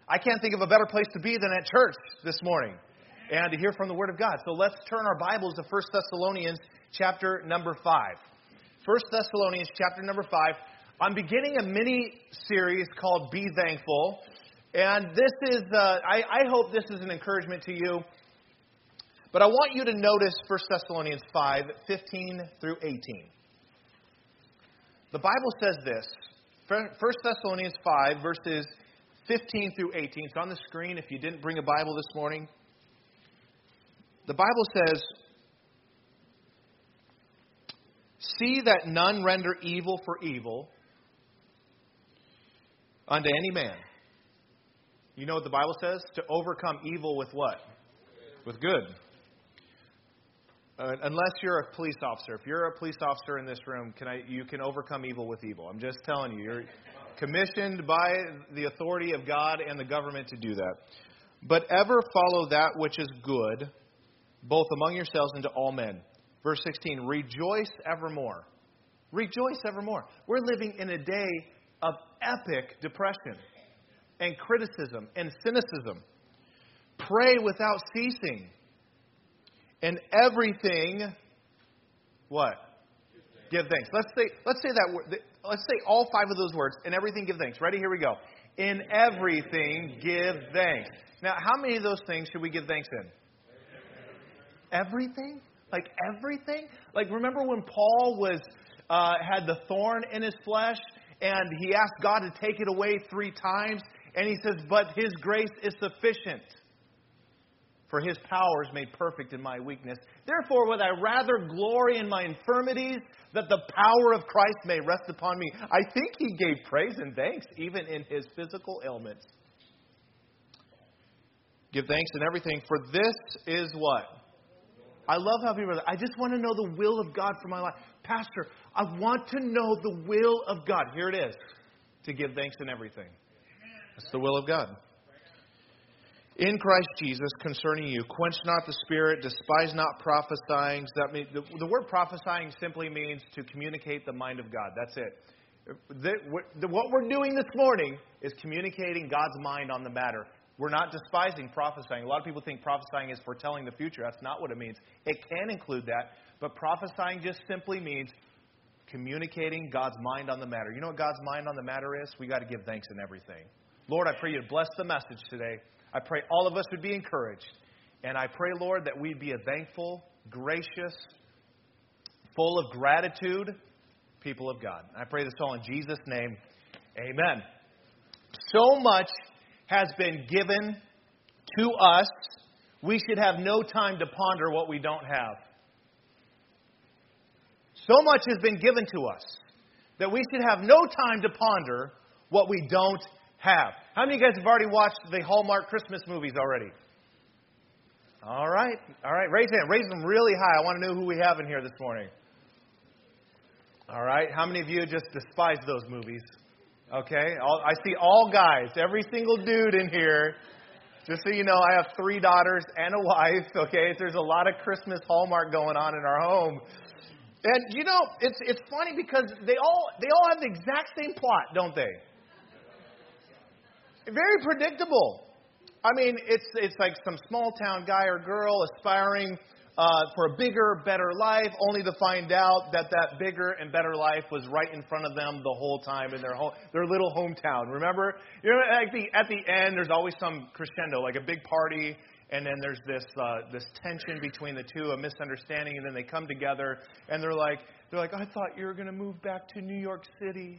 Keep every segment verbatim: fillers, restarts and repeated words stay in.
I can't think of a better place to be than at church this morning and to hear from the Word of God. So let's turn our Bibles to First Thessalonians chapter number five. First Thessalonians chapter number five. I'm beginning a mini-series called Be Thankful. And this is, uh, I, I hope this is an encouragement to you. But I want you to notice First Thessalonians five, fifteen through eighteen. The Bible says this. First Thessalonians five, verses fifteen through eighteen. It's on the screen if you didn't bring a Bible this morning. The Bible says, "See that none render evil for evil unto any man." You know what the Bible says? To overcome evil with what? With good. Uh, unless you're a police officer. If you're a police officer in this room, can I? You can overcome evil with evil. I'm just telling you. You're commissioned by the authority of God and the government to do that. "But ever follow that which is good, both among yourselves and to all men." Verse sixteen, "Rejoice evermore." Rejoice evermore. We're living in a day of epic depression and criticism and cynicism. "Pray without ceasing. And everything," what? Give thanks. Let's say let's say that word. Let's say all five of those words. In everything, give thanks. Ready? Here we go. In everything, give thanks. Now, how many of those things should we give thanks in? Everything? Like everything? Like remember when Paul was uh, had the thorn in his flesh and he asked God to take it away three times, and he says, "But His grace is sufficient. For His power is made perfect in my weakness. Therefore, would I rather glory in my infirmities, that the power of Christ may rest upon me." I think he gave praise and thanks even in his physical ailments. Give thanks in everything, for this is what? I love how people are like, "I just want to know the will of God for my life." Pastor, I want to know the will of God. Here it is. To give thanks in everything. That's the will of God. "In Christ Jesus, concerning you, quench not the spirit, despise not prophesying." That means, the, the word prophesying simply means to communicate the mind of God. That's it. The, the, what we're doing this morning is communicating God's mind on the matter. We're not despising prophesying. A lot of people think prophesying is foretelling the future. That's not what it means. It can include that, but prophesying just simply means communicating God's mind on the matter. You know what God's mind on the matter is? We got to give thanks in everything. Lord, I pray you to bless the message today. I pray all of us would be encouraged. And I pray, Lord, that we'd be a thankful, gracious, full of gratitude people of God. I pray this all in Jesus' name. Amen. So much has been given to us, we should have no time to ponder what we don't have. So much has been given to us that we should have no time to ponder what we don't have. How many of you guys have already watched the Hallmark Christmas movies already? All right. All right. Raise your hand. Raise them really high. I want to know who we have in here this morning. All right. How many of you just despise those movies? Okay. All, I see all guys, every single dude in here. Just so you know, I have three daughters and a wife. Okay. There's a lot of Christmas Hallmark going on in our home. And, you know, it's it's funny because they all they all have the exact same plot, don't they? Very predictable. I mean, it's it's like some small town guy or girl aspiring uh, for a bigger, better life, only to find out that that bigger and better life was right in front of them the whole time in their home, their little hometown. Remember, you know, at the at the end, there's always some crescendo, like a big party, and then there's this uh, this tension between the two, a misunderstanding, and then they come together, and they're like they're like, "I thought you were going to move back to New York City."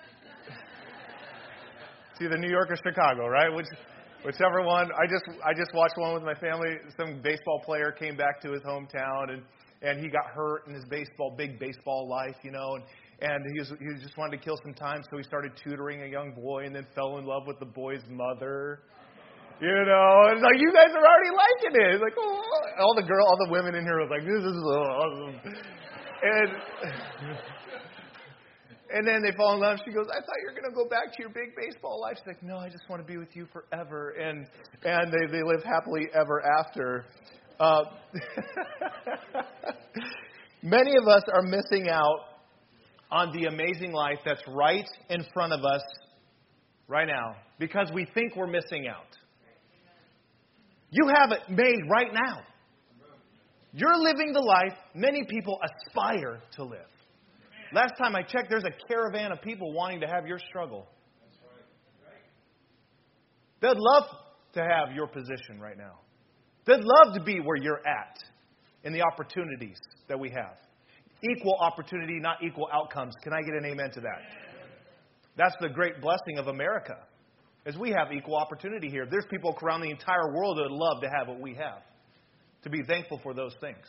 It's either New York or Chicago, right? Which, whichever one. I just I just watched one with my family. Some baseball player came back to his hometown, and, and he got hurt in his baseball, big baseball life, you know, and, and he, was, he just wanted to kill some time, so he started tutoring a young boy and then fell in love with the boy's mother. You know, and like, you guys are already liking it. It's like, oh, all the girl, all the women in here was like, this is awesome. And... And then they fall in love. She goes, "I thought you were going to go back to your big baseball life." She's like, "No, I just want to be with you forever." And and they, they live happily ever after. Uh, many of us are missing out on the amazing life that's right in front of us right now because we think we're missing out. You have it made right now. You're living the life many people aspire to live. Last time I checked, there's a caravan of people wanting to have your struggle. They'd love to have your position right now. They'd love to be where you're at in the opportunities that we have. Equal opportunity, not equal outcomes. Can I get an amen to that? That's the great blessing of America, is we have equal opportunity here. There's people around the entire world that would love to have what we have, to be thankful for those things.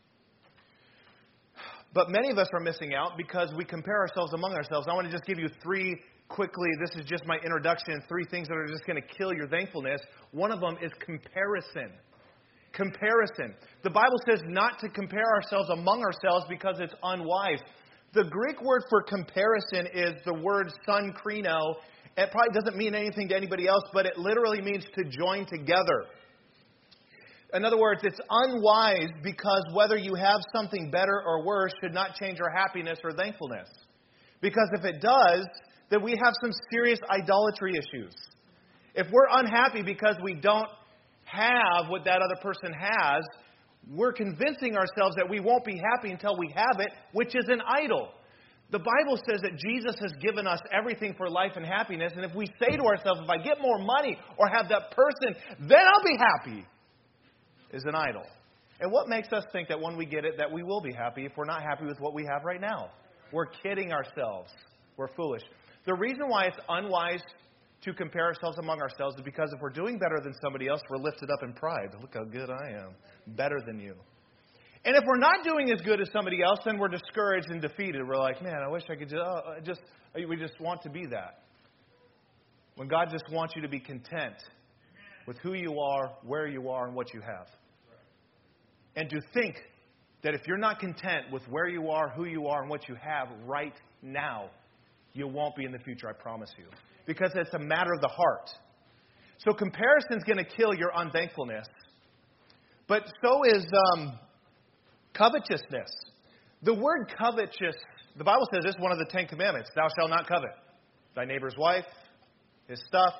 But many of us are missing out because we compare ourselves among ourselves. I want to just give you three quickly. This is just my introduction. Three things that are just going to kill your thankfulness. One of them is comparison. Comparison. The Bible says not to compare ourselves among ourselves because it's unwise. The Greek word for comparison is the word synkrino. It probably doesn't mean anything to anybody else, but it literally means to join together. In other words, it's unwise because whether you have something better or worse should not change our happiness or thankfulness. Because if it does, then we have some serious idolatry issues. If we're unhappy because we don't have what that other person has, we're convincing ourselves that we won't be happy until we have it, which is an idol. The Bible says that Jesus has given us everything for life and happiness, and if we say to ourselves, if I get more money or have that person, then I'll be happy, is an idol. And what makes us think that when we get it, that we will be happy if we're not happy with what we have right now? We're kidding ourselves. We're foolish. The reason why it's unwise to compare ourselves among ourselves is because if we're doing better than somebody else, we're lifted up in pride. Look how good I am. Better than you. And if we're not doing as good as somebody else, then we're discouraged and defeated. We're like, man, I wish I could just, oh, just we just want to be that. When God just wants you to be content with who you are, where you are, and what you have. And to think that if you're not content with where you are, who you are, and what you have right now, you won't be in the future, I promise you. Because it's a matter of the heart. So comparison is going to kill your unthankfulness. But so is um, covetousness. The word covetous, the Bible says this is one of the Ten Commandments. Thou shalt not covet thy neighbor's wife, his stuff.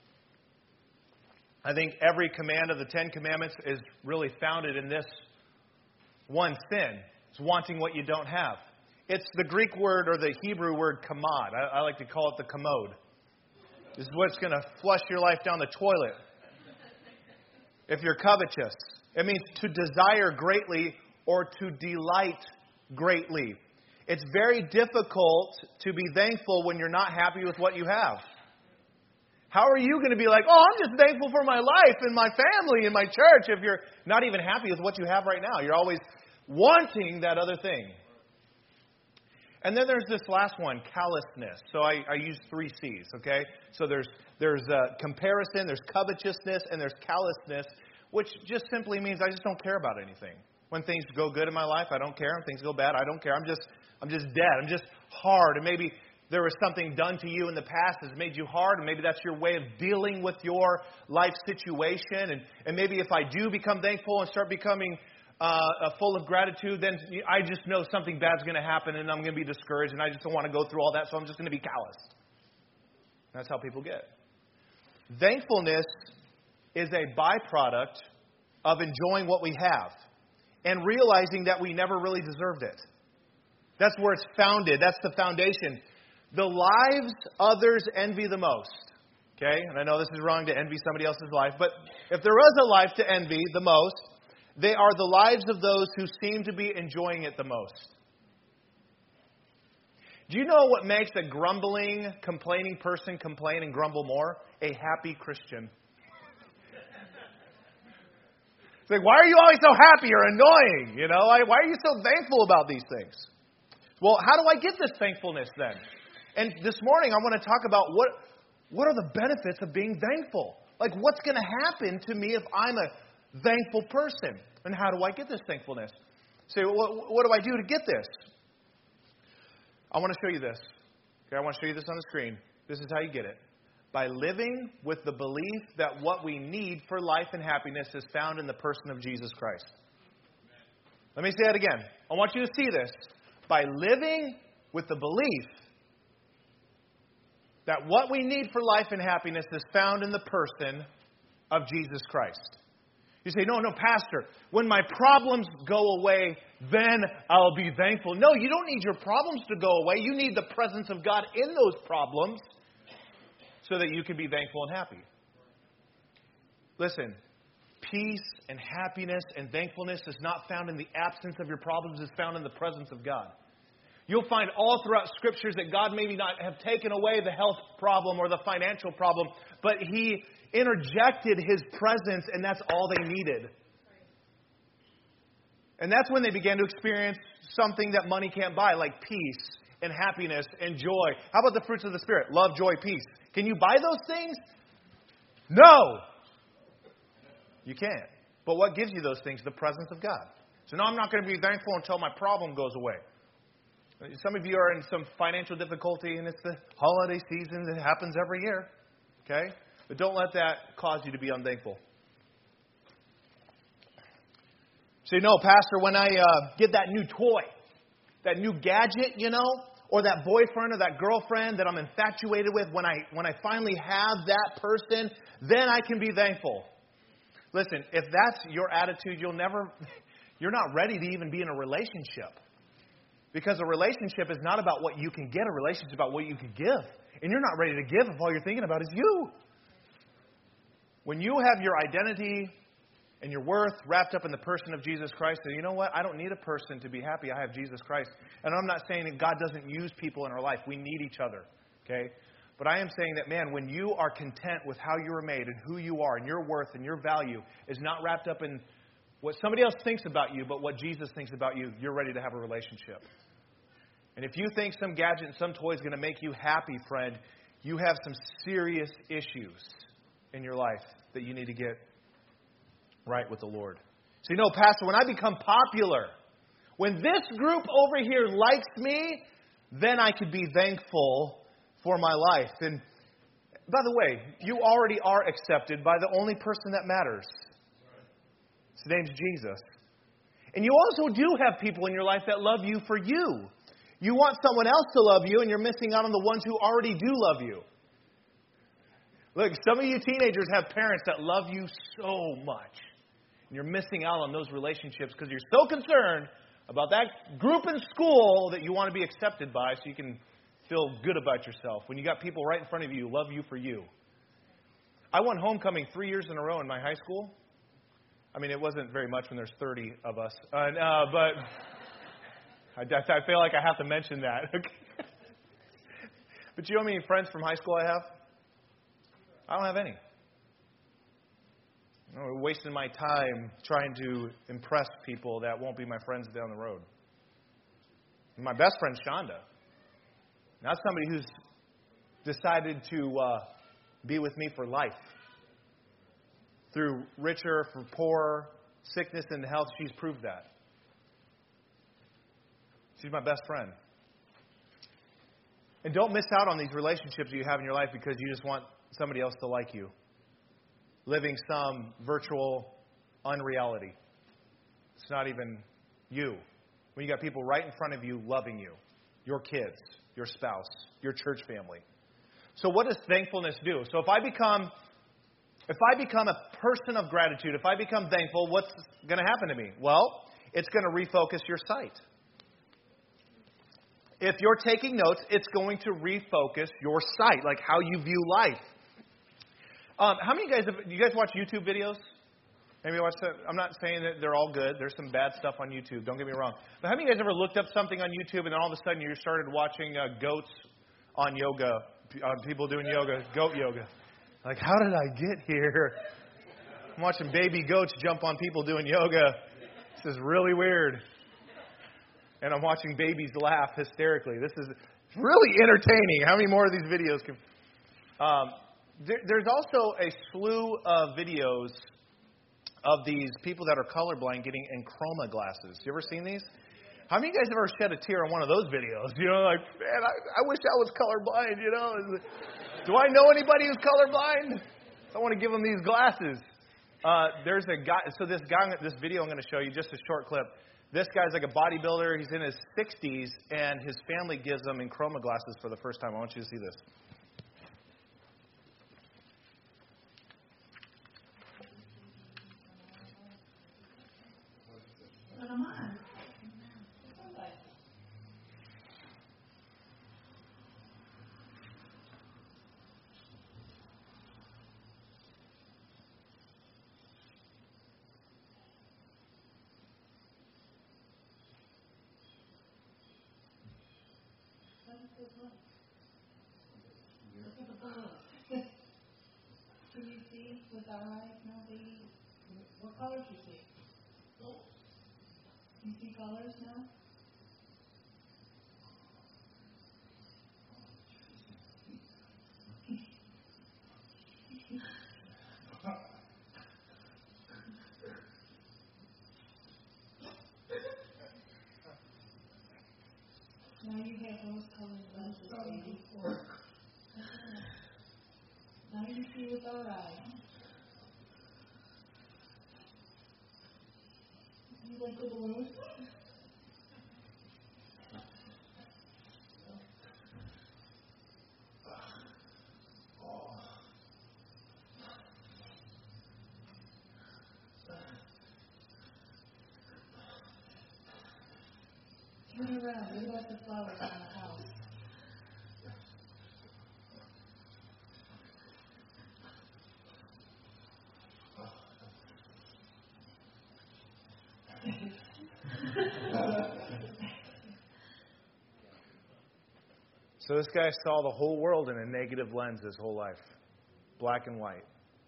I think every command of the Ten Commandments is really founded in this one sin. It's wanting what you don't have. It's the Greek word or the Hebrew word kamad. I, I like to call it the commode. This is what's going to flush your life down the toilet if you're covetous. It means to desire greatly or to delight greatly. It's very difficult to be thankful when you're not happy with what you have. How are you going to be like, oh, I'm just thankful for my life and my family and my church if you're not even happy with what you have right now? You're always wanting that other thing. And then there's this last one, callousness. So I, I use three C's, okay? So there's there's uh, comparison, there's covetousness, and there's callousness, which just simply means I just don't care about anything. When things go good in my life, I don't care. When things go bad, I don't care. I'm just I'm just dead. I'm just hard. And maybe there was something done to you in the past that's made you hard, and maybe that's your way of dealing with your life situation. And, and maybe if I do become thankful and start becoming uh, full of gratitude, then I just know something bad's going to happen, and I'm going to be discouraged, and I just don't want to go through all that, so I'm just going to be calloused. That's how people get. Thankfulness is a byproduct of enjoying what we have and realizing that we never really deserved it. That's where it's founded. That's the foundation. The lives others envy the most. Okay? And I know this is wrong to envy somebody else's life, but if there was a life to envy the most, they are the lives of those who seem to be enjoying it the most. Do you know what makes a grumbling, complaining person complain and grumble more? A happy Christian. It's like, why are you always so happy or annoying? You know, why are you so thankful about these things? Well, how do I get this thankfulness then? And this morning I want to talk about what what are the benefits of being thankful? Like, what's going to happen to me if I'm a thankful person? And how do I get this thankfulness? So what, what do I do to get this? I want to show you this. Okay, I want to show you this on the screen. This is how you get it. By living with the belief that what we need for life and happiness is found in the person of Jesus Christ. Let me say that again. I want you to see this. By living with the belief that what we need for life and happiness is found in the person of Jesus Christ. You say, no, no, Pastor, when my problems go away, then I'll be thankful. No, you don't need your problems to go away. You need the presence of God in those problems so that you can be thankful and happy. Listen, peace and happiness and thankfulness is not found in the absence of your problems. It's found in the presence of God. You'll find all throughout Scriptures that God maybe not have taken away the health problem or the financial problem, but He interjected His presence, and that's all they needed. And that's when they began to experience something that money can't buy, like peace and happiness and joy. How about the fruits of the Spirit? Love, joy, peace. Can you buy those things? No. You can't. But what gives you those things? The presence of God. So no, I'm not going to be thankful until my problem goes away. Some of you are in some financial difficulty, and it's the holiday season. It happens every year. Okay? But don't let that cause you to be unthankful. So, you know, Pastor, when I uh, get that new toy, that new gadget, you know, or that boyfriend or that girlfriend that I'm infatuated with, when I when I finally have that person, then I can be thankful. Listen, if that's your attitude, you'll never, you're not ready to even be in a relationship. Because a relationship is not about what you can get. A relationship is about what you can give. And you're not ready to give if all you're thinking about is you. When you have your identity and your worth wrapped up in the person of Jesus Christ, then you know what? I don't need a person to be happy. I have Jesus Christ. And I'm not saying that God doesn't use people in our life. We need each other. Okay? But I am saying that, man, when you are content with how you were made and who you are and your worth and your value is not wrapped up in what somebody else thinks about you, but what Jesus thinks about you, you're ready to have a relationship. And if you think some gadget and some toy is going to make you happy, friend, you have some serious issues in your life that you need to get right with the Lord. So, you know, Pastor, when I become popular, when this group over here likes me, then I could be thankful for my life. And by the way, you already are accepted by the only person that matters. His name's Jesus. And you also do have people in your life that love you for you. You want someone else to love you, and you're missing out on the ones who already do love you. Look, some of you teenagers have parents that love you so much. And you're missing out on those relationships because you're so concerned about that group in school that you want to be accepted by so you can feel good about yourself. When you got people right in front of you who love you for you. I won homecoming three years in a row in my high school. I mean, it wasn't very much when there's thirty of us. Uh, uh, but I, I feel like I have to mention that. But you know how many friends from high school I have? I don't have any. I'm wasting my time trying to impress people that won't be my friends down the road. My best friend's Shonda. That's somebody who's decided to uh, be with me for life. Through richer, for poorer, sickness and health, she's proved that. She's my best friend. And don't miss out on these relationships you have in your life because you just want somebody else to like you. Living some virtual unreality. It's not even you. When you got people right in front of you loving you. Your kids, your spouse, your church family. So what does thankfulness do? So if I become if I become a person of gratitude, if I become thankful, what's going to happen to me? Well, it's going to refocus your sight. If you're taking notes, it's going to refocus your sight, like how you view life. Um, how many of you guys have, you guys watch YouTube videos? Maybe watch that. I'm not saying that they're all good. There's some bad stuff on YouTube. Don't get me wrong. But how many of you guys ever looked up something on YouTube and then all of a sudden you started watching uh, goats on yoga, uh, people doing yoga, goat yoga? Like, how did I get here? I'm watching baby goats jump on people doing yoga. This is really weird. And I'm watching babies laugh hysterically. This is really entertaining. How many more of these videos can... Um, there, there's also a slew of videos of these people that are colorblind getting Enchroma glasses. You ever seen these? How many of you guys have ever shed a tear on one of those videos? You know, like, man, I, I wish I was colorblind, you know. Do I know anybody who's colorblind? I want to give them these glasses. Uh, there's a guy, so this guy, this video I'm going to show you, just a short clip. This guy's like a bodybuilder. He's in his sixties, and his family gives him Enchroma glasses for the first time. I want you to see this. those ones. Look at the balloons. Can you see with our eyes now, baby? What colors do you see? You see colors now? Now you have those colored lenses, baby. Now you see with our eyes. You like the balloons? Turn around. Look at the flowers on the house. So this guy saw the whole world in a negative lens his whole life. Black and white.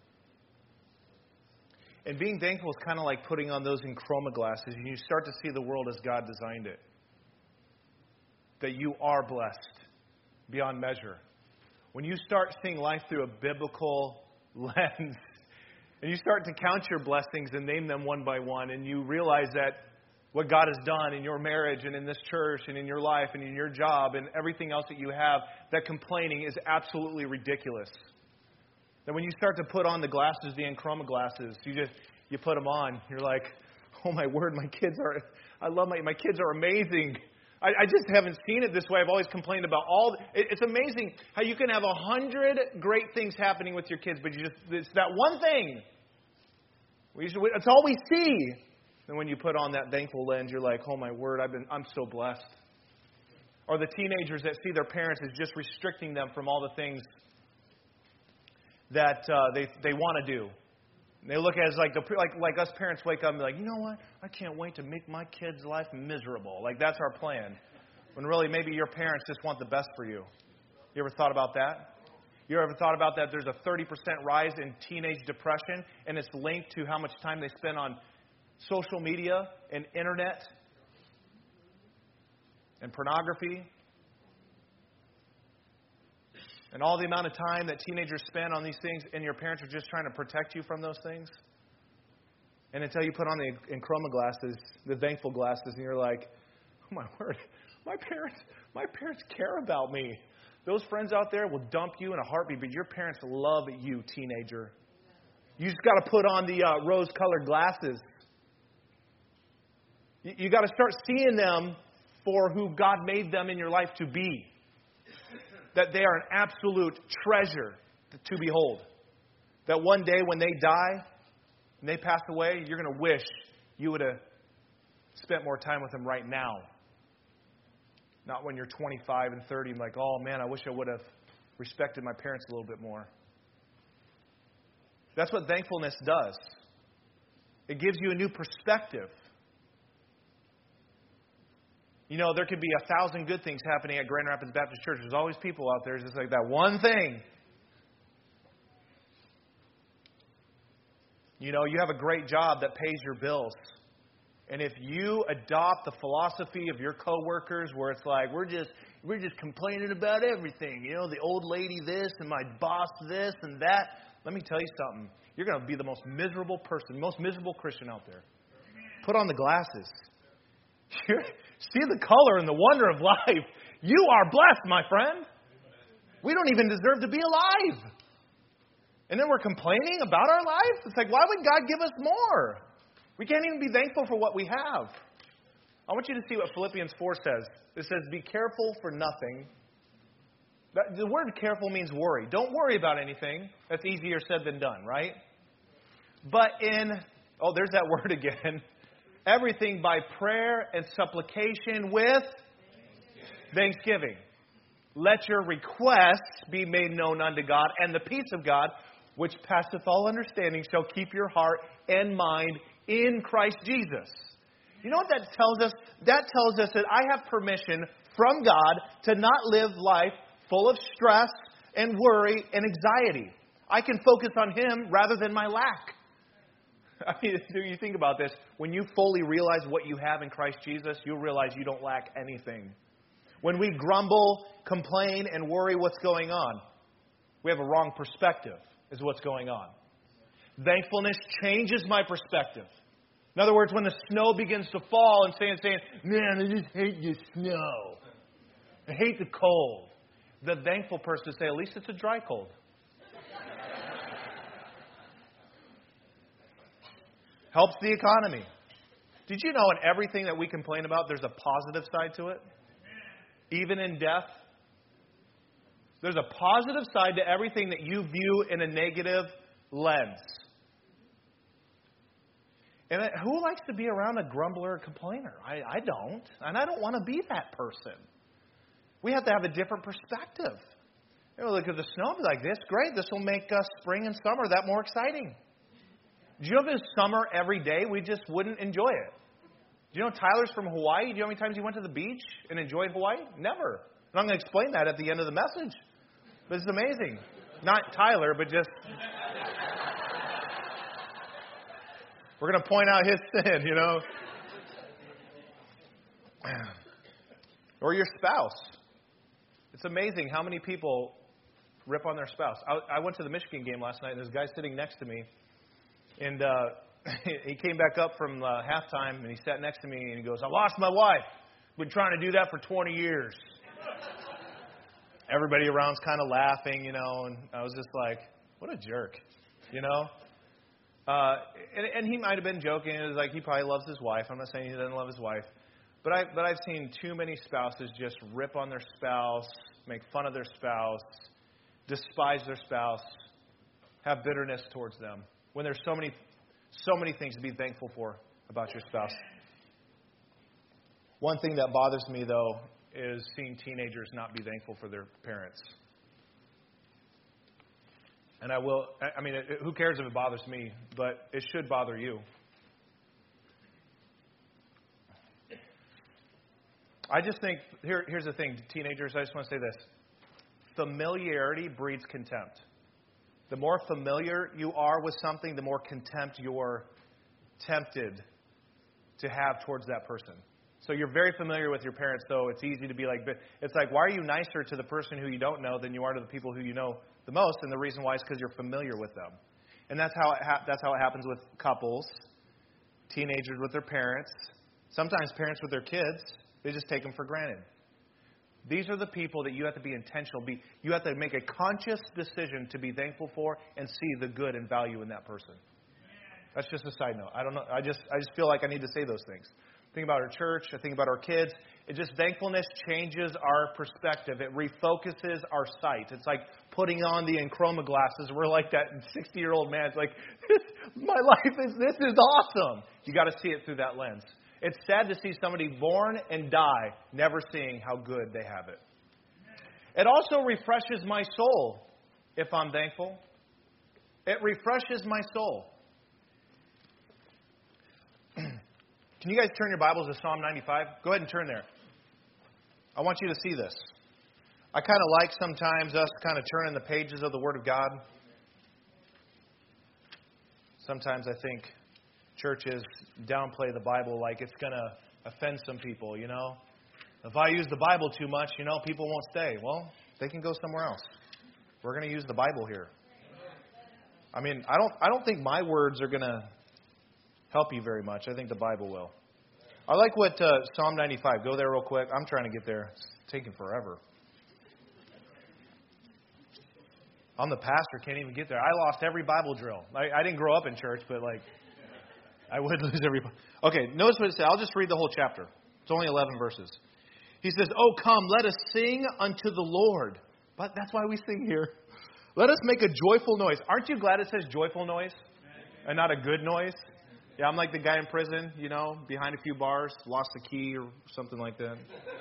And being thankful is kind of like putting on those enchroma glasses and you start to see the world as God designed it. That you are blessed beyond measure. When you start seeing life through a biblical lens and you start to count your blessings and name them one by one and you realize that what God has done in your marriage and in this church and in your life and in your job and everything else that you have, that complaining is absolutely ridiculous. That when you start to put on the glasses, the enchroma glasses, you just you put them on, you're like, oh my word, my kids are, I love my, my kids are amazing. I, I just haven't seen it this way. I've always complained about all, it, it's amazing how you can have a hundred great things happening with your kids, but you just, it's that one thing. We just, it's all we see. And when you put on that thankful lens, you're like, oh my word, I've been, I'm so blessed. Or the teenagers that see their parents as just restricting them from all the things that uh, they they want to do. And they look at it as like, the, like like us parents wake up and be like, you know what? I can't wait to make my kid's life miserable. Like that's our plan. When really maybe your parents just want the best for you. You ever thought about that? You ever thought about that there's a thirty percent rise in teenage depression and it's linked to how much time they spend on social media and internet and pornography and all the amount of time that teenagers spend on these things and your parents are just trying to protect you from those things? And until you put on the enchroma glasses, the thankful glasses, and you're like, oh my word, my parents, my parents care about me. Those friends out there will dump you in a heartbeat, but your parents love you, teenager. You just got to put on the uh, rose-colored glasses. You, you got to start seeing them for who God made them in your life to be. That they are an absolute treasure to behold. That one day when they die and they pass away, you're going to wish you would have spent more time with them right now. Not when you're twenty-five and thirty and like, oh man, I wish I would have respected my parents a little bit more. That's what thankfulness does. It gives you a new perspective. You know, there could be a thousand good things happening at Grand Rapids Baptist Church. There's always people out there just like that one thing. You know, you have a great job that pays your bills. And if you adopt the philosophy of your coworkers where it's like, we're just we're just complaining about everything. You know, the old lady this and my boss this and that. Let me tell you something. You're going to be the most miserable person, most miserable Christian out there. Put on the glasses. You're, see the color and the wonder of life. You are blessed, my friend. We don't even deserve to be alive. And then we're complaining about our life? It's like, why would God give us more? We can't even be thankful for what we have. I want you to see what Philippians four says. It says, be careful for nothing. The word careful means worry. Don't worry about anything. That's easier said than done, right? But in, oh, there's that word again. Everything by prayer and supplication with thanksgiving. Let your requests be made known unto God, and the peace of God, which passeth all understanding, shall keep your heart and mind in Christ Jesus. You know what that tells us? That tells us that I have permission from God to not live life full of stress and worry and anxiety. I can focus on Him rather than my lack. I mean, you think about this. When you fully realize what you have in Christ Jesus, you'll realize you don't lack anything. When we grumble, complain, and worry what's going on, we have a wrong perspective, is what's going on. Thankfulness changes my perspective. In other words, when the snow begins to fall and saying, saying, man, I just hate the snow. I hate the cold. The thankful person say, at least it's a dry cold. Helps the economy. Did you know in everything that we complain about, there's a positive side to it? Even in death. There's a positive side to everything that you view in a negative lens. And who likes to be around a grumbler or complainer? I, I don't. And I don't want to be that person. We have to have a different perspective. You know, look at the snow and be like, this great. This will make uh, spring and summer that more exciting. Do you know if it was summer every day, we just wouldn't enjoy it? Do you know Tyler's from Hawaii? Do you know how many times he went to the beach and enjoyed Hawaii? Never. And I'm going to explain that at the end of the message. But it's amazing. Not Tyler, but just... We're going to point out his sin, you know. Or your spouse. It's amazing how many people rip on their spouse. I, I went to the Michigan game last night, and there's a guy sitting next to me. And uh, he came back up from uh, halftime, and he sat next to me, and he goes, I lost my wife. Been trying to do that for twenty years. Everybody around's kind of laughing, you know, and I was just like, what a jerk, you know. Uh, and, and he might have been joking. It was like he probably loves his wife. I'm not saying he doesn't love his wife. But, I, but I've seen too many spouses just rip on their spouse, make fun of their spouse, despise their spouse, have bitterness towards them. When there's so many, so many things to be thankful for about your spouse. One thing that bothers me, though, is seeing teenagers not be thankful for their parents. And I will, I mean, it, who cares if it bothers me, but it should bother you. I just think, here, here's the thing, teenagers, I just want to say this. Familiarity breeds contempt. The more familiar you are with something, the more contempt you're tempted to have towards that person. So you're very familiar with your parents, so it's easy to be like, but it's like, why are you nicer to the person who you don't know than you are to the people who you know the most? And the reason why is because you're familiar with them. And that's how it ha- that's how it happens with couples, teenagers with their parents, sometimes parents with their kids. They just take them for granted. These are the people that you have to be intentional. Be you have to make a conscious decision to be thankful for and see the good and value in that person. That's just a side note. I don't know. I just I just feel like I need to say those things. Think about our church. I think about our kids. It just thankfulness changes our perspective. It refocuses our sight. It's like putting on the Enchroma glasses. We're like that sixty-year-old man. It's like, my life is this is awesome. You got to see it through that lens. It's sad to see somebody born and die never seeing how good they have it. It also refreshes my soul if I'm thankful. It refreshes my soul. Can you guys turn your Bibles to Psalm ninety-five? Go ahead and turn there. I want you to see this. I kind of like sometimes us kind of turning the pages of the Word of God. Sometimes I think churches downplay the Bible like it's going to offend some people, you know. If I use the Bible too much, you know, people won't stay. Well, they can go somewhere else. We're going to use the Bible here. I mean, I don't I don't think my words are going to help you very much. I think the Bible will. I like what uh, Psalm ninety-five. Go there real quick. I'm trying to get there. It's taking forever. I'm the pastor. Can't even get there. I lost every Bible drill. I, I didn't grow up in church, but like, I would lose every... Okay, notice what it says. I'll just read the whole chapter. It's only eleven verses. He says, "Oh, come, let us sing unto the Lord." But that's why we sing here. "Let us make a joyful noise." Aren't you glad it says joyful noise and not a good noise? Yeah, I'm like the guy in prison, you know, behind a few bars, lost the key or something like that.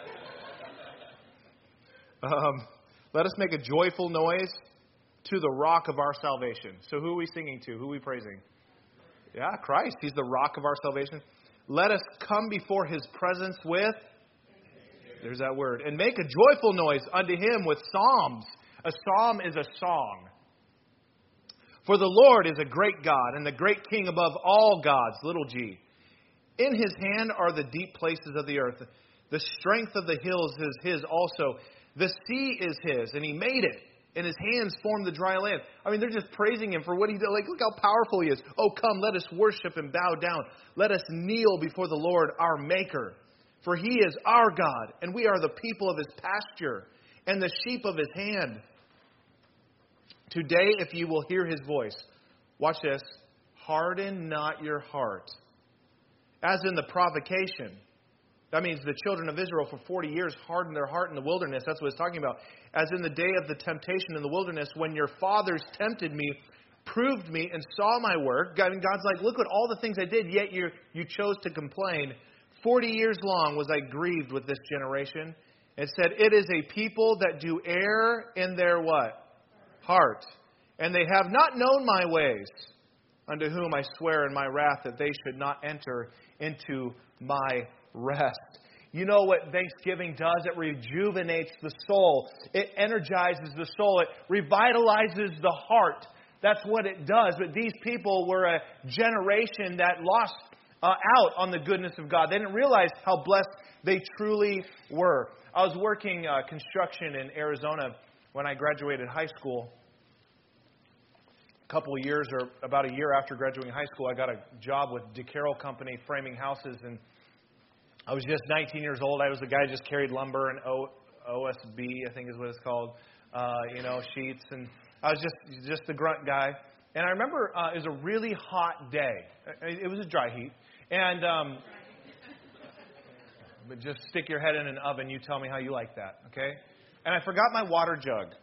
Um, let us make a joyful noise to the rock of our salvation. So who are we singing to? Who are we praising? Yeah, Christ. He's the rock of our salvation. Let us come before His presence with There's that word. And make a joyful noise unto him with psalms. A psalm is a song. For the Lord is a great God and the great King above all gods, little g. In his hand are the deep places of the earth. The strength of the hills is his also. The sea is his, and he made it. And his hands formed the dry land. I mean, they're just praising him for what he did. Like, look how powerful he is. Oh, come, let us worship and bow down. Let us kneel before the Lord, our Maker. For he is our God, and we are the people of his pasture, and the sheep of his hand. Today, if you will hear his voice, watch this, harden not your heart. As in the provocation. That means the children of Israel for forty years hardened their heart in the wilderness. That's what it's talking about. As in the day of the temptation in the wilderness, when your fathers tempted me, proved me, and saw my work. God, and God's like, look at all the things I did, yet you you chose to complain. Forty years long was I grieved with this generation. It said, it is a people that do err in their what? Heart. And they have not known my ways, unto whom I swear in my wrath that they should not enter into my rest. You know what Thanksgiving does? It rejuvenates the soul. It energizes the soul. It revitalizes the heart. That's what it does. But these people were a generation that lost uh, out on the goodness of God. They didn't realize how blessed they truly were. I was working uh, construction in Arizona when I graduated high school. A couple of years, or about a year after graduating high school, I got a job with DeCarroll Company framing houses, and I was just nineteen years old. I was the guy who just carried lumber and o, O S B, I think is what it's called, uh, you know, sheets. And I was just just the grunt guy. And I remember uh, it was a really hot day. It was a dry heat. And um, but just stick your head in an oven. You tell me how you like that, okay? And I forgot my water jug.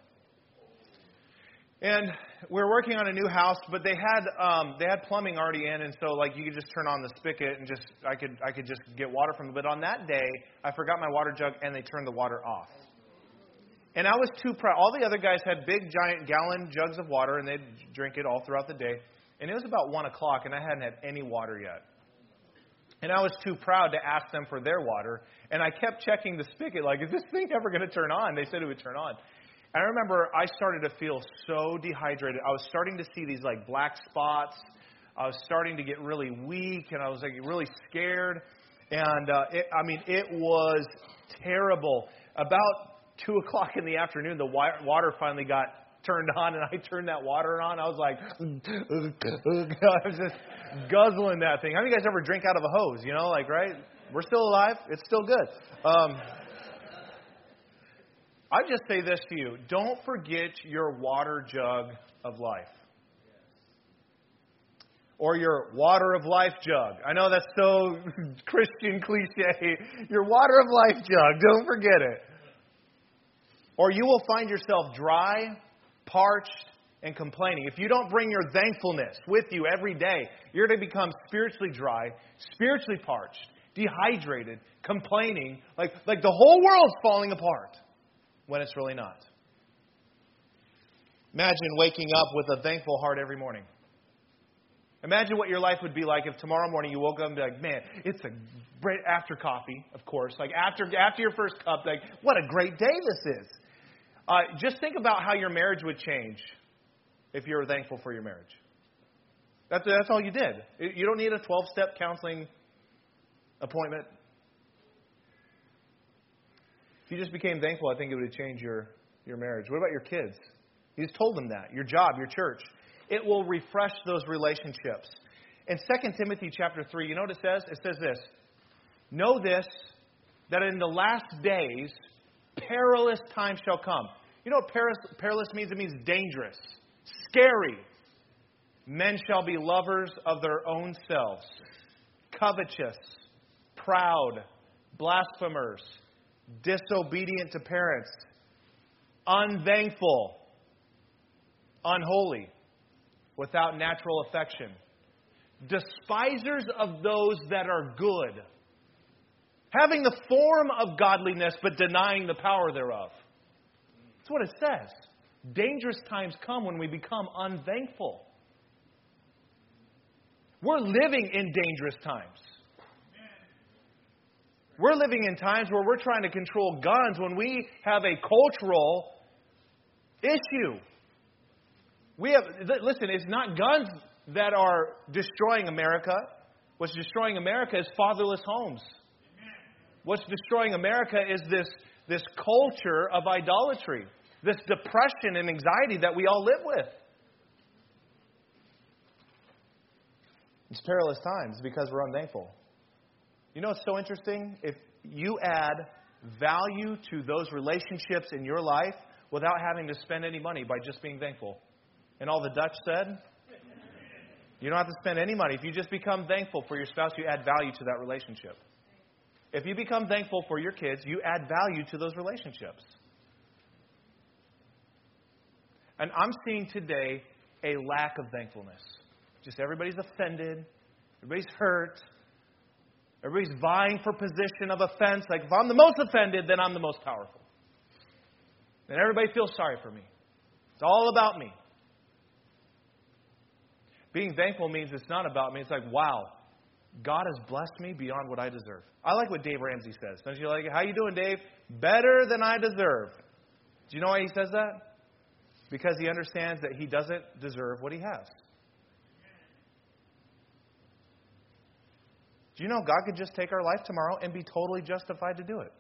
And we were working on a new house, but they had um, they had plumbing already in, and so like you could just turn on the spigot and just I could I could just get water from it. But on that day, I forgot my water jug, and they turned the water off. And I was too proud. All the other guys had big, giant gallon jugs of water, and they'd drink it all throughout the day. And it was about one o'clock, and I hadn't had any water yet. And I was too proud to ask them for their water, and I kept checking the spigot, like, is this thing ever going to turn on? They said it would turn on. I remember I started to feel so dehydrated. I was starting to see these like black spots. I was starting to get really weak, and I was like really scared. And uh, it, I mean, it was terrible. About two o'clock in the afternoon, the water finally got turned on, and I turned that water on. I was like, I was just guzzling that thing. How many of you guys ever drink out of a hose? You know, like, right? We're still alive. It's still good. Um, I just say this to you. Don't forget your water jug of life. Or your water of life jug. I know that's so Christian cliche. Your water of life jug. Don't forget it. Or you will find yourself dry, parched, and complaining. If you don't bring your thankfulness with you every day, you're going to become spiritually dry, spiritually parched, dehydrated, complaining, like, like the whole world's falling apart. When it's really not. Imagine waking up with a thankful heart every morning. Imagine what your life would be like if tomorrow morning you woke up and be like, man, it's a great, after coffee, of course, like after after your first cup, like, what a great day this is. Uh, just think about how your marriage would change if you were thankful for your marriage. That's, that's all you did. You don't need a twelve-step counseling appointment. If you just became thankful, I think it would change your, your marriage. What about your kids? You just told them that. Your job, your church. It will refresh those relationships. In Second Timothy chapter three, you know what it says? It says this. Know this, that in the last days, perilous times shall come. You know what perilous, perilous means? It means dangerous, scary. Men shall be lovers of their own selves, covetous, proud, blasphemers, disobedient to parents, unthankful, unholy, without natural affection, despisers of those that are good, having the form of godliness but denying the power thereof. That's what it says. Dangerous times come when we become unthankful. We're living in dangerous times. We're living in times where we're trying to control guns when we have a cultural issue. We have, listen, it's not guns that are destroying America. What's destroying America is fatherless homes. What's destroying America is this, this culture of idolatry, this depression and anxiety that we all live with. It's perilous times because we're unthankful. You know what's so interesting? If you add value to those relationships in your life without having to spend any money by just being thankful. And all the Dutch said, you don't have to spend any money. If you just become thankful for your spouse, you add value to that relationship. If you become thankful for your kids, you add value to those relationships. And I'm seeing today a lack of thankfulness. Just everybody's offended. Everybody's hurt. Everybody's vying for position of offense. Like, if I'm the most offended, then I'm the most powerful. And everybody feels sorry for me. It's all about me. Being thankful means it's not about me. It's like, wow, God has blessed me beyond what I deserve. I like what Dave Ramsey says. Don't you like it? How you doing, Dave? Better than I deserve. Do you know why he says that? Because he understands that he doesn't deserve what he has. Do you know God could just take our life tomorrow and be totally justified to do it?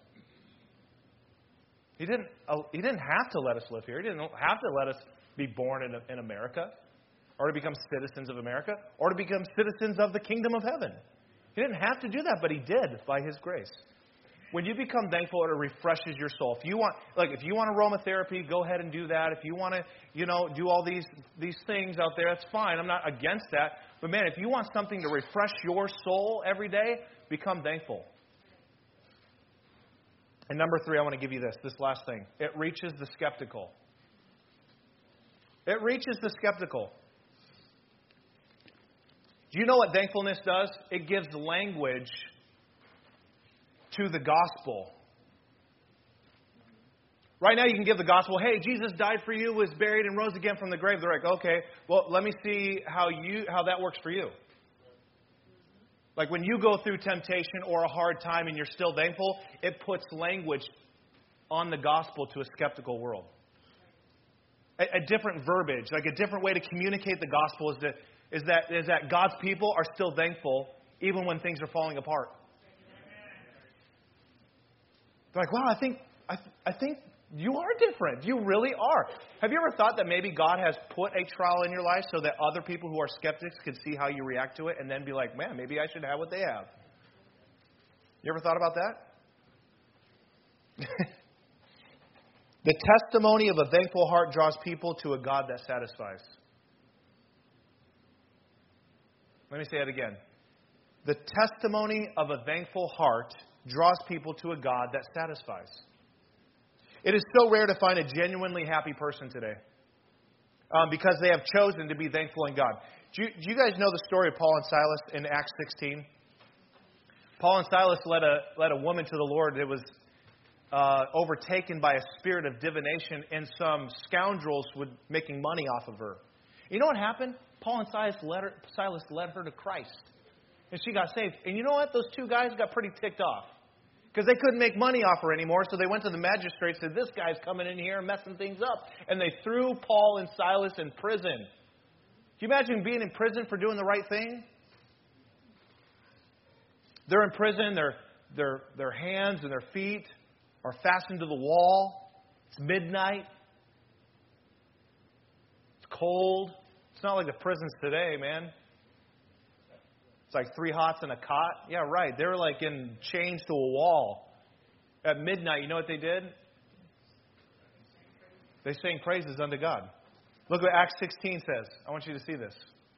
He didn't, he didn't have to let us live here. He didn't have to let us be born in, in America or to become citizens of America or to become citizens of the kingdom of heaven. He didn't have to do that, but he did by his grace. When you become thankful, it refreshes your soul. If you want, like, if you want aromatherapy, go ahead and do that. If you want to, you know, do all these these things out there, that's fine. I'm not against that. But man, if you want something to refresh your soul every day, become thankful. And number three, I want to give you this, this last thing. It reaches the skeptical. It reaches the skeptical. Do you know what thankfulness does? It gives language to the gospel. Right now you can give the gospel, hey, Jesus died for you, was buried, and rose again from the grave. They're like, okay, well, let me see how you how that works for you. Like when you go through temptation or a hard time and you're still thankful, it puts language on the gospel to a skeptical world. A, a different verbiage, like a different way to communicate the gospel is that, is that is that God's people are still thankful even when things are falling apart. They're like, wow, I think I, I think you are different. You really are. Have you ever thought that maybe God has put a trial in your life so that other people who are skeptics could see how you react to it and then be like, man, maybe I should have what they have? You ever thought about that? The testimony of a thankful heart draws people to a God that satisfies. Let me say it again. The testimony of a thankful heart draws people to a God that satisfies. It is so rare to find a genuinely happy person today um, because they have chosen to be thankful in God. Do you, do you guys know the story of Paul and Silas in Acts sixteen? Paul and Silas led a, led a woman to the Lord that was uh, overtaken by a spirit of divination, and some scoundrels were making money off of her. You know what happened? Paul and Silas led her, Silas led her to Christ. And she got saved. And you know what? Those two guys got pretty ticked off. Because they couldn't make money off her anymore. So they went to the magistrate and said, this guy's coming in here and messing things up. And they threw Paul and Silas in prison. Can you imagine being in prison for doing the right thing? They're in prison. Their, their, their hands and their feet are fastened to the wall. It's midnight. It's cold. It's not like the prisons today, man. It's like three hots and a cot. Yeah, right. They were like in chains to a wall. At midnight, you know what they did? They sang praises unto God. Look what Acts sixteen says. I want you to see this.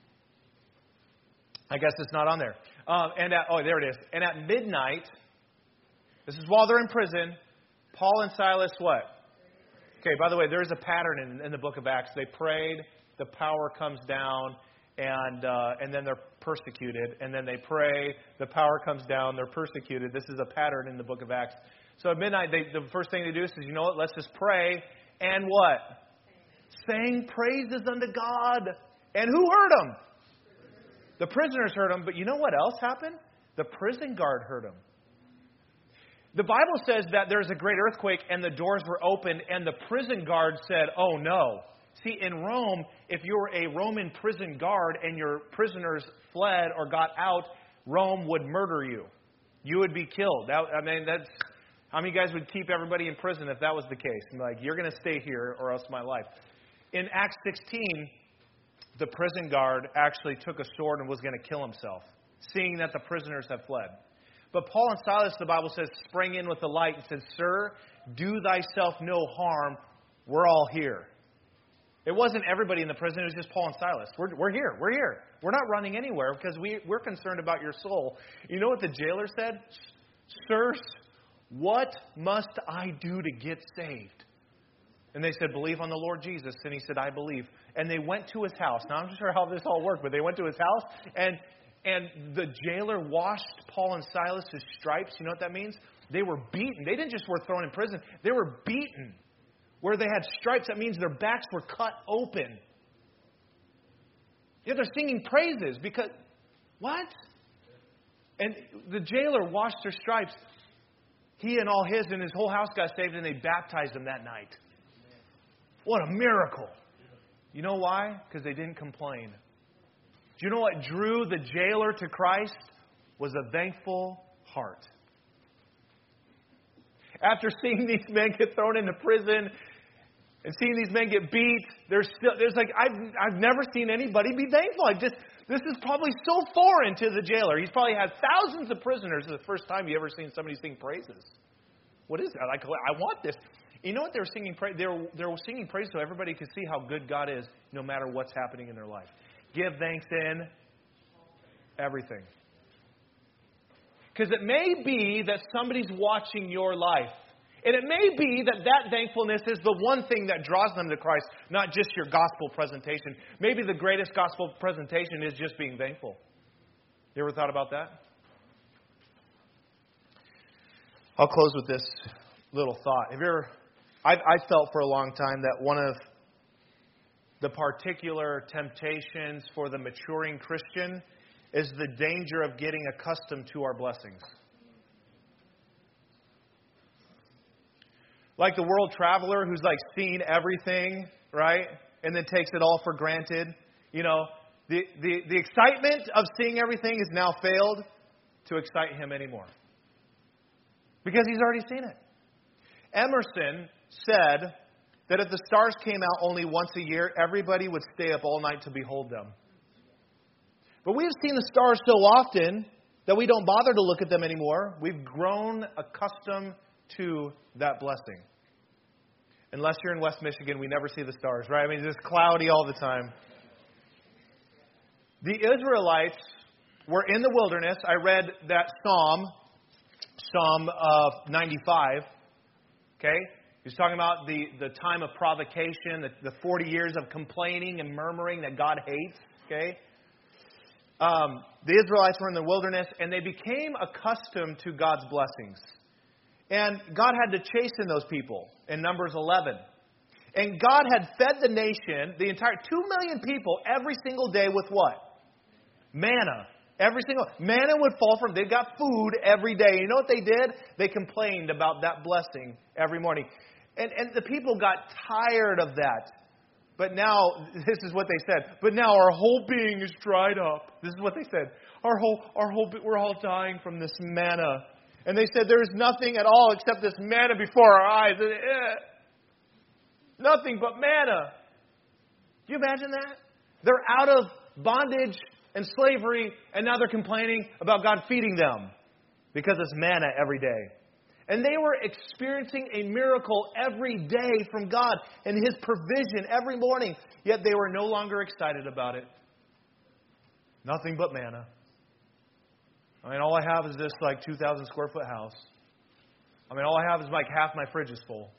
I guess it's not on there. Um, and at, oh, there it is. And at midnight, this is while they're in prison, Paul and Silas what? Okay, by the way, there's a pattern in, in the book of Acts. They prayed, the power comes down, and uh, and then they're persecuted. And then they pray, the power comes down, they're persecuted. This is a pattern in the book of Acts. So at midnight, they, the first thing they do is, you know what, let's just pray. And what? Sang praises unto God. And who heard them? The prisoners heard them. But you know what else happened? The prison guard heard them. The Bible says that there was a great earthquake and the doors were opened and the prison guard said, oh no. See, in Rome, if you were a Roman prison guard and your prisoners fled or got out, Rome would murder you. You would be killed. That, I mean, that's how many guys would keep everybody in prison if that was the case? And like, you're going to stay here or else my life. In Acts sixteen, the prison guard actually took a sword and was going to kill himself, seeing that the prisoners have fled. But Paul and Silas, the Bible says, sprang in with the light and said, Sir, do thyself no harm. We're all here. It wasn't everybody in the prison. It was just Paul and Silas. We're, we're here. We're here. We're not running anywhere because we, we're concerned about your soul. You know what the jailer said? Sirs, what must I do to get saved? And they said, believe on the Lord Jesus. And he said, I believe. And they went to his house. Now, I'm not sure how this all worked, but they went to his house. And and the jailer washed Paul and Silas' stripes. You know what that means? They were beaten. They didn't just were thrown in prison. They were beaten. Where they had stripes, that means their backs were cut open. Yet they're singing praises because, what? And the jailer washed their stripes. He and all his and his whole house got saved, and they baptized him that night. What a miracle. You know why? Because they didn't complain. Do you know what drew the jailer to Christ? Was a thankful heart. After seeing these men get thrown into prison and seeing these men get beat, there's still there's like I've I've never seen anybody be thankful. I just this is probably so foreign to the jailer. He's probably had thousands of prisoners. It's the first time you ever seen somebody sing praises. What is that? Like I want this. You know what they were singing? Praise. They were they were singing praise so everybody could see how good God is, no matter what's happening in their life. Give thanks in everything. Because it may be that somebody's watching your life. And it may be that that thankfulness is the one thing that draws them to Christ, not just your gospel presentation. Maybe the greatest gospel presentation is just being thankful. You ever thought about that? I'll close with this little thought. Have you ever... I've, I felt for a long time that one of the particular temptations for the maturing Christian is the danger of getting accustomed to our blessings. Like the world traveler who's like seen everything, right? And then takes it all for granted. You know, the, the, the excitement of seeing everything has now failed to excite him anymore. Because he's already seen it. Emerson said that if the stars came out only once a year, everybody would stay up all night to behold them. But we've seen the stars so often that we don't bother to look at them anymore. We've grown accustomed to that blessing. Unless you're in West Michigan, we never see the stars, right? I mean, it's cloudy all the time. The Israelites were in the wilderness. I read that Psalm, Psalm uh, ninety-five, okay? He's talking about the, the time of provocation, the, the forty years of complaining and murmuring that God hates. Okay, um, the Israelites were in the wilderness and they became accustomed to God's blessings. And God had to chasten those people in Numbers eleven. And God had fed the nation, the entire two million people, every single day with what? Manna. Every single manna would fall from. They got food every day. You know what they did? They complained about that blessing every morning. And, and the people got tired of that. But now, this is what they said. But now our whole being is dried up. This is what they said. Our whole, our whole, we're all dying from this manna. And they said there is nothing at all except this manna before our eyes. And, eh, nothing but manna. Do you imagine that? They're out of bondage and slavery, and now they're complaining about God feeding them because it's manna every day. And they were experiencing a miracle every day from God and His provision every morning, yet they were no longer excited about it. Nothing but manna. I mean, all I have is this like two thousand square foot house. I mean, all I have is like half my fridge is full.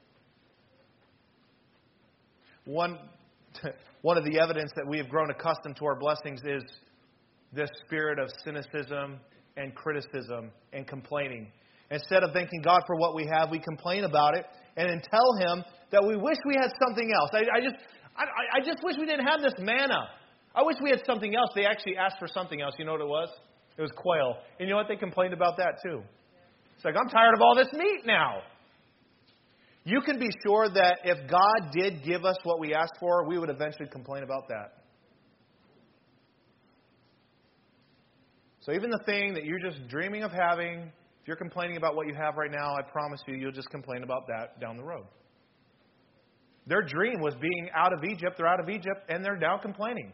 One, one of the evidence that we have grown accustomed to our blessings is this spirit of cynicism and criticism and complaining. Instead of thanking God for what we have, we complain about it and then tell Him that we wish we had something else. I, I just I, I just wish we didn't have this manna. I wish we had something else. They actually asked for something else. You know what it was? It was quail. And you know what? They complained about that too. It's like, I'm tired of all this meat now. You can be sure that if God did give us what we asked for, we would eventually complain about that. So even the thing that you're just dreaming of having, if you're complaining about what you have right now, I promise you, you'll just complain about that down the road. Their dream was being out of Egypt. They're out of Egypt, and they're now complaining.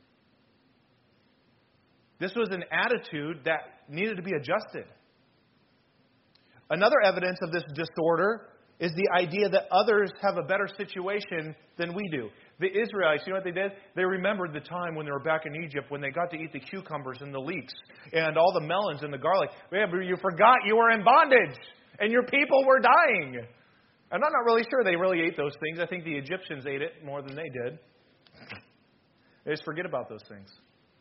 This was an attitude that needed to be adjusted. Another evidence of this disorder is the idea that others have a better situation than we do. The Israelites, you know what they did? They remembered the time when they were back in Egypt when they got to eat the cucumbers and the leeks and all the melons and the garlic. Yeah, but you forgot you were in bondage and your people were dying. And I'm not really sure they really ate those things. I think the Egyptians ate it more than they did. They just forget about those things.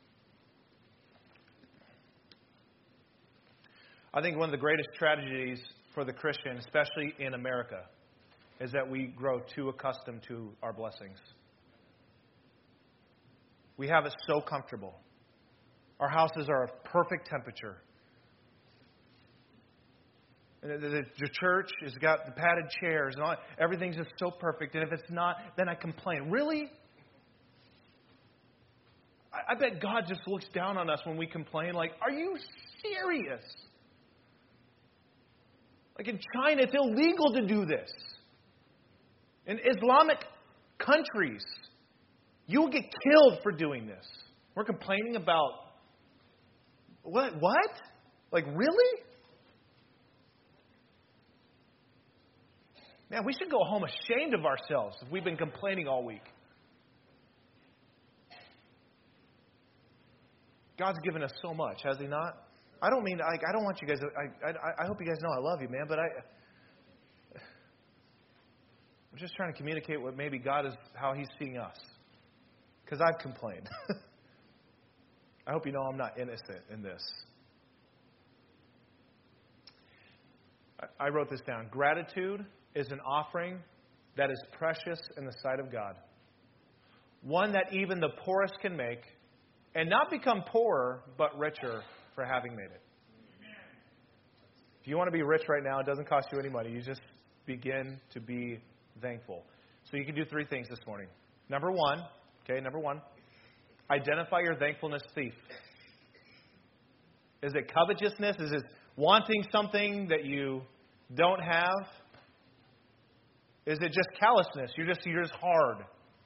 I think one of the greatest tragedies for the Christian, especially in America, is that we grow too accustomed to our blessings. We have it so comfortable. Our houses are of perfect temperature. And the, the, the church has got the padded chairs and all. Everything's just so perfect. And if it's not, then I complain. Really? I, I bet God just looks down on us when we complain like, are you serious? Like in China, it's illegal to do this. In Islamic countries, you will get killed for doing this. We're complaining about what? What? Like, really? Man, we should go home ashamed of ourselves if we've been complaining all week. God's given us so much, has He not? I don't mean, I, I don't want you guys, to, I, I, I hope you guys know I love you, man, but I, I'm just trying to communicate what maybe God is, how He's seeing us. Because I've complained. I hope you know I'm not innocent in this. I, I wrote this down. Gratitude is an offering that is precious in the sight of God. One that even the poorest can make, and not become poorer, but richer for having made it. If you want to be rich right now, it doesn't cost you any money. You just begin to be thankful. So you can do three things this morning. Number one, okay, number one, identify your thankfulness thief. Is it covetousness? Is it wanting something that you don't have? Is it just callousness? You're just you're just hard.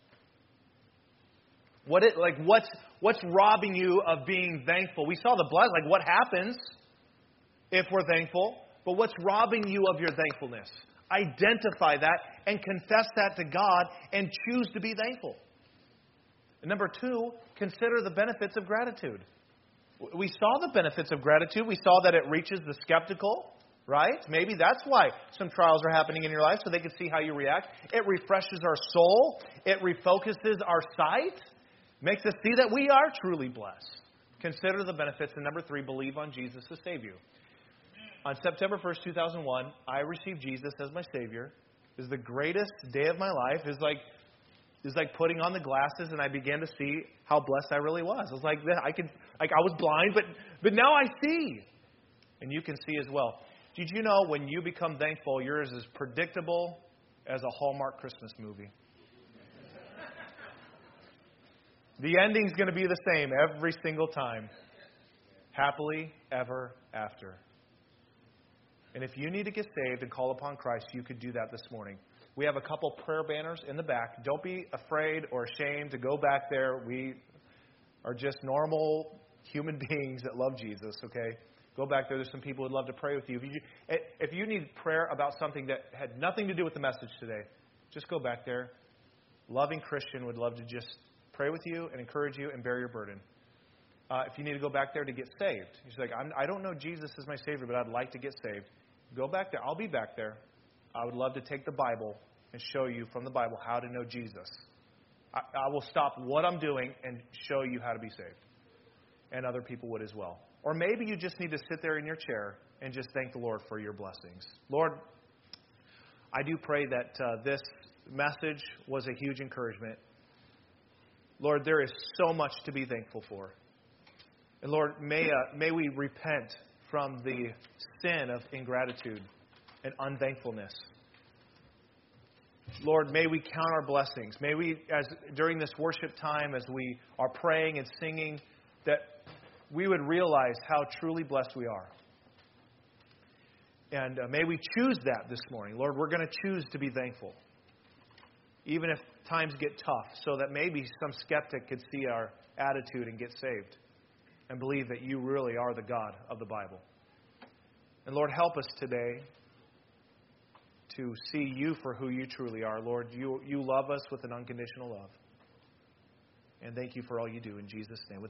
What it like? What's what's robbing you of being thankful? We saw the blood. Like, what happens if we're thankful? But what's robbing you of your thankfulness? Identify that and confess that to God and choose to be thankful. And number two, consider the benefits of gratitude. We saw the benefits of gratitude. We saw that it reaches the skeptical, right? Maybe that's why some trials are happening in your life, so they can see how you react. It refreshes our soul. It refocuses our sight. Makes us see that we are truly blessed. Consider the benefits. And number three, believe on Jesus to save you. On September first, two thousand one, I received Jesus as my Savior. It was the greatest day of my life. It was like, it was like putting on the glasses, and I began to see how blessed I really was. I was like, I could, like I was blind, but but now I see. And you can see as well. Did you know when you become thankful, yours is predictable as a Hallmark Christmas movie? The ending's going to be the same every single time. Happily ever after. And if you need to get saved and call upon Christ, you could do that this morning. We have a couple prayer banners in the back. Don't be afraid or ashamed to go back there. We are just normal human beings that love Jesus, okay? Go back there. There's some people who'd love to pray with you. If you, if you need prayer about something that had nothing to do with the message today, just go back there. Loving Christian would love to just pray with you and encourage you and bear your burden. Uh, if you need to go back there to get saved, you're like, I'm, I don't know Jesus as my Savior, but I'd like to get saved. Go back there. I'll be back there. I would love to take the Bible and show you from the Bible how to know Jesus. I, I will stop what I'm doing and show you how to be saved. And other people would as well. Or maybe you just need to sit there in your chair and just thank the Lord for your blessings. Lord, I do pray that uh, this message was a huge encouragement. Lord, there is so much to be thankful for. And Lord, may uh, may we repent from the sin of ingratitude and unthankfulness. Lord, may we count our blessings. May we, as during this worship time, as we are praying and singing, that we would realize how truly blessed we are. And uh, may we choose that this morning. Lord, we're going to choose to be thankful, even if times get tough, so that maybe some skeptic could see our attitude and get saved and believe that you really are the God of the Bible. And Lord, help us today to see you for who you truly are. Lord, you, you love us with an unconditional love. And thank you for all you do in Jesus' name.